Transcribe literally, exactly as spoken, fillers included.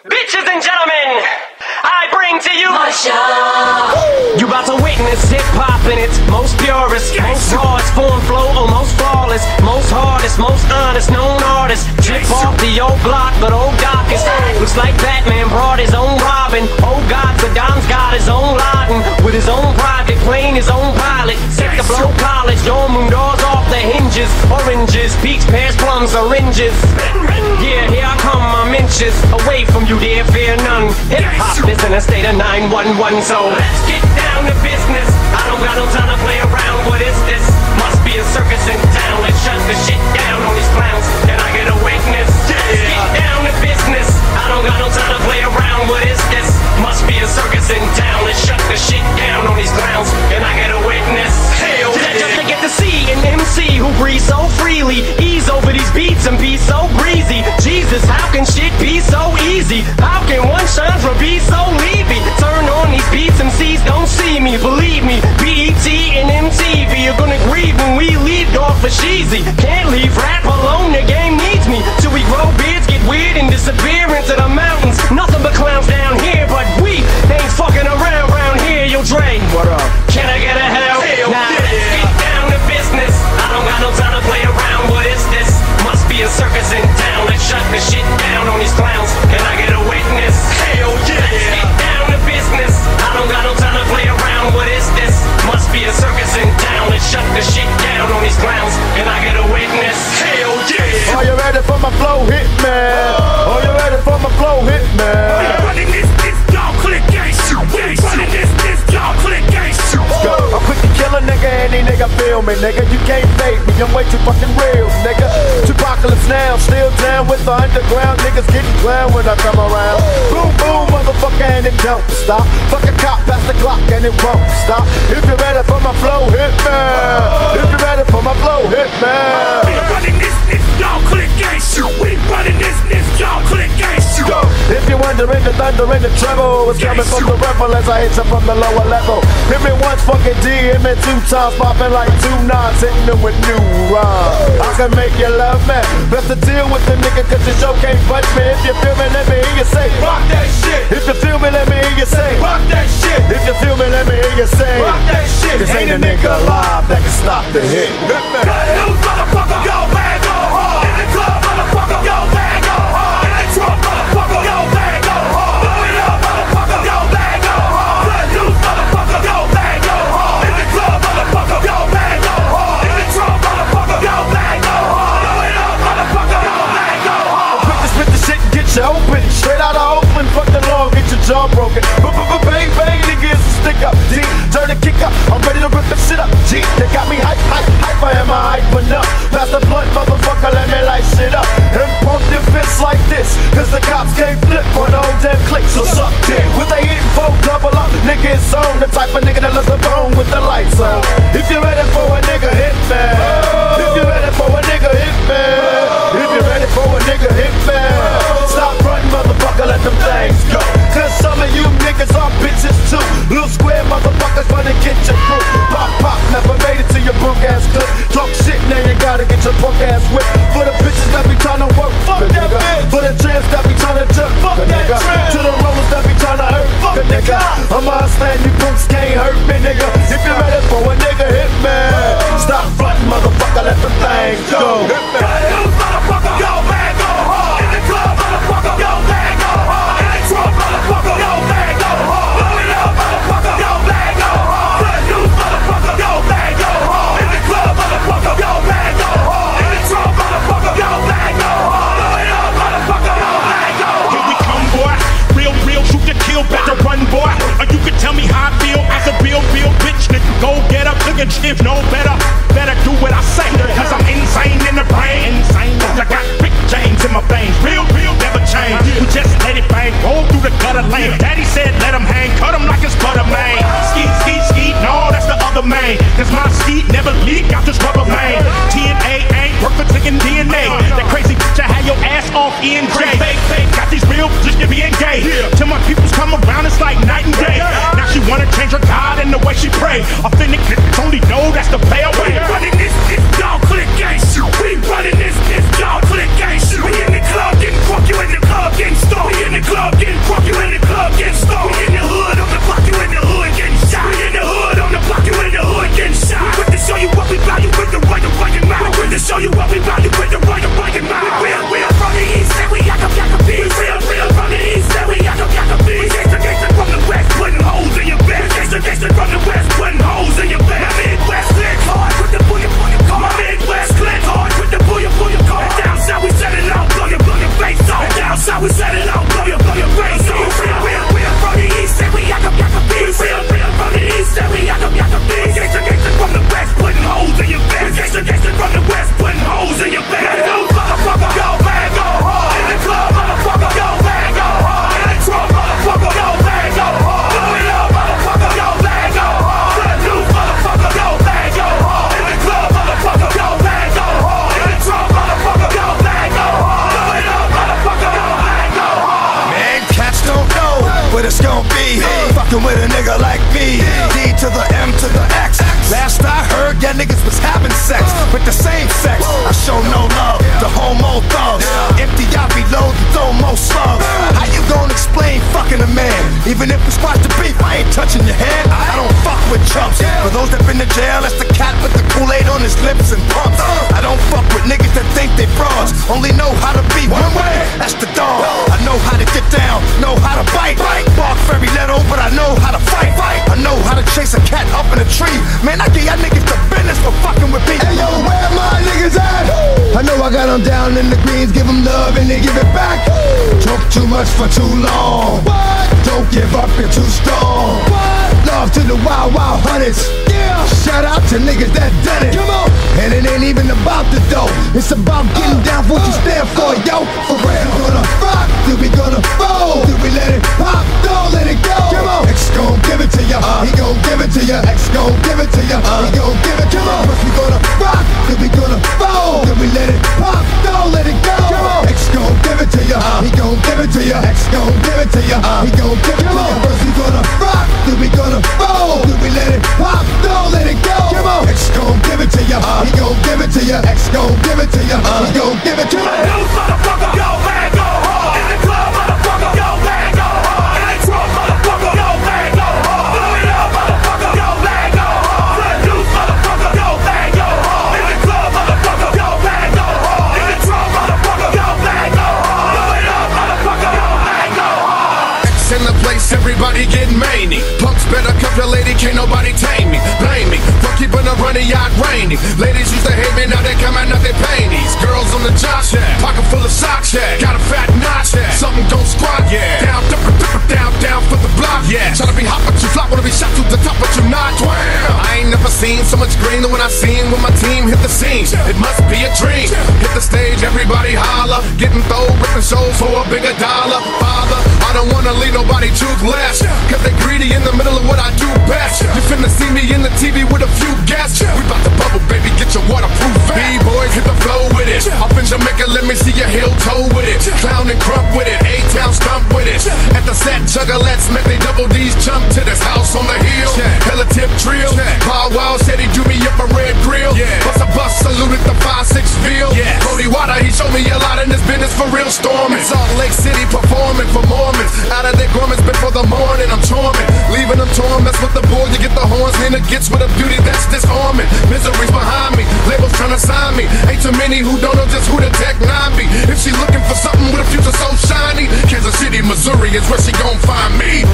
Bitches and gentlemen, I bring to you Marsha. You about to witness hip-hop in its most purest, most rawest form, flow, almost flawless, most hardest, most honest, known artist. Chip off the old block, but old darkest. Looks like Batman brought his own Robin. Oh God, Saddam's got his own Laden, with his own private plane, his own pilot. Set to blow college, door moon doors off the hinges. Oranges, peach, pears, plums, oranges. Yeah, here I come, I'm inches away from you, dear, fear none. Hip-hop is in a state of nine one one, so let's get down to business. I don't got no time to play around, what is this? Must be a circus in town, let's shut the shit down on these clowns. Can I get a witness? Let's get down to business. I don't got no time to play around, what is this? Must be a circus in town, let's shut the shit down on these clowns. Can I get a witness? Hell yeah. Just to get to see an M C who breathes so freely, ease over these beats and be so breezy. Jesus, how can shit be so easy? How can one shine from be so leafy? Turn on these beats, M Cs don't see me, believe me. B E T and M T V are gonna grieve when we leave dog for sheezy. Can't leave rap alone, the game needs me. Till we grow beards, get weird and disappear into the mountains. Nothing but clowns down here, but we ain't fucking around round here. Yo, Dre, what up? Can I get a hell? Hell nah, yeah. Let's get down to business. I don't got no time to play around, what is this? Must be a circus in town, let's shut the shit down on these clowns. Can I get a witness? Hell yeah. Let's get down to business. I don't got no time to play around, what is this? Must be a circus in town, let's shut the shit down on these clowns. Can I get a witness? Hell yeah. Are you ready for my flow, hit man? Are you ready for my flow, hit man? We're running this, this, y'all click gang shoot. We're running this, this, y'all click gang shoot. Go. I'm quick to kill a nigga, any nigga feel me, nigga. You can't fake me, I'm way too fucking real, nigga. Tupacalypse now, still down with the underground niggas getting clown when I come around. Boom, boom, motherfucker, and it don't stop. Fuck a cop, pass the clock, and it won't stop. If you're ready for my flow, hit man. If you're ready for my flow, hit man. We're running this, this, y'all click gang shoot. We're running this, this, y'all click gang shoot. Go. If you're wondering, the thunder and the treble is coming from the rebel as I hit you from the lower level. Hit me once, fucking D, hit me two times, popping like two nines, hitting them with new rhymes. I can make you love me. Best to deal with the nigga, cause the show can't budge me. If you feel me, let me hear you say, rock that shit. If you feel me, let me hear you say, rock that shit. If you feel me, let me hear you say, rock that shit. This ain't a nigga alive that can stop the hit. Cut loose, motherfucker, go bang, go hard. In the club, motherfucker, go bang, go hard. In the trunk, motherfucker, go bang, go hard. Blow it up, motherfucker, go bang, go hard. Cut loose, motherfucker, go bang, go hard. In the club, motherfucker, go bang, go hard. In the trunk, motherfucker, go bang, go hard. Blow it up, motherfucker, go bang, go hard. Quick to spit the shit and get you open. Straight out of Oakland, fuck the law, get your jaw broken. Bang, bang, nigga, it's a stick up. D, turn the kick up, I'm ready to rip the shit up. G, they got me hype, hype, hype, I am I hyping up. Pass the blunt, motherfucker, let me light shit up. And pump the fist like this, cause the cops can't flip on all damn clicks. So suck dick, what they eating for, double up. Nigga is on, the type of nigga that loves the bone with the lights on. If you're ready for a nigga, hit man. If you're ready for a nigga, hit man. If you're ready for a nigga, hit man. Stop running, motherfucker, let them things go. Cause some of you niggas are bitches too. Little square motherfuckers wanna get your crew. Pop, pop, never made it to your punk ass clip. Talk shit, now you gotta get your punk ass whipped. For the bitches that be tryna work, fuck that bitch. For the trans that be tryna jerk, fuck that trans. To the rollers that be tryna hurt, fuck a nigga. I'ma stand, you punks can't hurt me, nigga. If you're ready for a nigga, hit me. Stop frontin', motherfucker, let the things go. Cut loose, motherfucker, go bang, go hard. In the club, motherfucker, go bang, go hard. In the trunk, motherfucker, go bang, go hard. Blow it up, motherfucker, go bang, go hard. Cut loose, motherfucker, go bang, go hard. In the club, motherfucker, go bang, go hard. In the trunk, motherfucker, go bang, go hard. Blow it up, motherfucker, go bang, go hard. Here we come, boy. Real, real, shoot to kill, better run, boy. Or you can tell me how I feel as a real, real bitch, nigga. Go get up, look and shit, no better. Better do what I say, cause I'm insane in the brain. Insane, I got big chains in my veins. Real, real, never change. We just let it bang, roll through the gutter lane. Daddy said let him hang, cut him like it's butter, man. Skeet, skeet, skeet, no, that's the other man. Cause my skeet never leak out this rubber, man. T N A ain't worth for taking D N A. That crazy bitch, I had your ass off E N J. Fake, fake, got these real just to being gay. Till my peoples come around, it's like night and day. Now she wanna change her God and the way she pray. Authentic niggas only know that's the play away. We running this, this, y'all click gang shoot. We running this, this, y'all click gang shoot. We in the club getting fuck, you in the club getting stoned. We in the club on your face. So real, real, real from the east, and we got the got the beats. Real, real from the east, and we got the got the beats. Gangsta, gangsta from the west, putting holes in your bed. Gangsta, gangsta from the west, putting holes in your bed. Let loose, motherfucker, go bad, go hard. In the club, motherfucker, go bad, go hard. In the trunk, motherfucker, go bad, go hard. Blow it up, motherfucker, go bad, go hard. Let loose, motherfucker, go bad, go hard. In the club, motherfucker, go bad, go hard. In the trunk, motherfucker, go bad, go hard. Blow it up, motherfucker, go bad, go hard. Man, cats don't know what it's gonna be. Fucking with a nigga like me. D to the M to the X. Last I heard, yeah, niggas was having sex with the same sex. I show no love to homo thugs. Empty out, reload, throw more slugs. How you gonna explain fucking a man? Even if we squash the beef, I ain't touching your hand. I don't fuck with chumps. For those that been to jail, that's the cat with the Kool-Aid on his lips and pumps. I don't fuck with niggas that think they frauds. Only know how to be one way, that's the dawn. I know how to get down, know how to bite. Bark very little, but I know how to fight. I know how to chase a cat up in a tree. Man, I give y'all niggas the business for fucking with me. Hey yo, where my niggas at? I know I got them down in the greens, give them love and they give it back. Talk too much for too long. What? Don't give up, you're too strong. What? Love to the wild, wild hunters. Yeah. Shout out to niggas that done it. Come on. And it ain't even about the dough. It's about getting uh, down for what uh, you stand for, uh, yo. For real. We gonna rock, then we gonna roll. Then we let it pop, don't let it go. Come on. X gon' give it to ya. Uh, he gon' give it to ya. X gon' give it to ya. Uh, he gon' give it to ya. First we gonna rock, then we gonna roll. Then we let it pop, don't let it go. Come on. X gon' give it to ya. Uh, he gon' give it to ya. X gon' give it to ya. Uh, he gon' give it to ya. First we gonna rock, then we gonna roll. Then we let it pop, don't let it go. Come on. X gon' give it to ya. Uh, he gon' give it to ya. X gon' give it to ya. Uh, he gon' give it to ya. Loose, motherfucker, go bad, go hard. In the club, motherfucker, go bad, go hard. In the trunk, motherfucker, go bad, go hard. Blow it up, motherfucker, go bad, go hard. Let loose, motherfucker, go bad, go hard. In the club, motherfucker, go bad, go hard. In the trunk, motherfucker, go bad, go hard. Blow it up, motherfucker, go bad, go hard. X in the place, everybody getting many. Punks better cuff your lady, can't nobody tame me. Blame me for keeping a running yacht rainy. Ladies used to hate me, now they come out, now they panties. Girls on the job, yeah. Pocket full of socks, yeah. Got a fat notch, yeah. Something don't squat, yeah. Down, dipper, dipper, down, down for the block, yeah. Tryna be hot, but you flop, wanna be shot to the top, but you not. Damn. I ain't never seen so much green than when I seen when my team hit the scene. It must be a dream. Hit the stage, everybody holler. Getting throw, ripping shows for a bigger dollar. Father, I don't wanna leave nobody toothless. Cause they greedy in the middle of what I do best. You finna see me in the T V with a few guests. We bout to bubble, baby, get your waterproof vest. B-boys, hit the flow with it. Up in Jamaica, let me see your heel toe with it. Clown and crump with it, A-town stump with it. At the set, juggalettes make they double D's jump to this house on the hill. Hella tip drill. Paul Wow said he drew me up a red grill. Bust a bus, saluted the five six Ville. Cody Water, he showed me a lot in this business for real storming. Salt Lake City performing for Mormons. Out of their garments before the morning, I'm torment. Leaving them torn, mess with the bull, you get the horns. Nina gets with a beauty that's disarming. Misery's behind me, labels trying to sign me. Ain't too many who don't know just who the Tech nine be. If she looking for something with a future so shiny, Kansas City, Missouri is where she gon' find me.